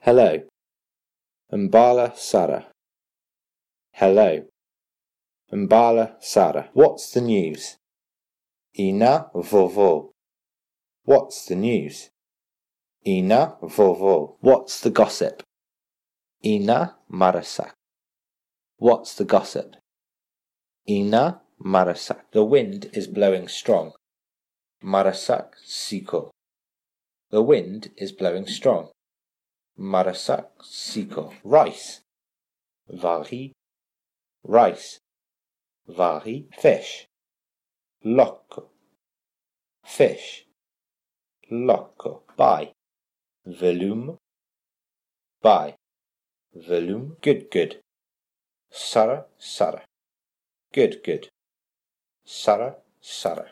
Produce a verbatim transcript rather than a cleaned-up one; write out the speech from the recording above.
Hello. Mbala Sara. Hello. Mbala Sara. What's the news? Ina vovo. What's the news? Ina vovo. What's the gossip? Ina marasak. What's the gossip? Ina marasak. The wind is blowing strong. Marasak siko. The wind is blowing strong. Marasak siko. Rice. Vari. Rice. Vari. Fish. Loco. Fish. Loco. Buy. Volume. Buy. Volume. Good, good. Sara, Sara. Good, good. Sara, Sara.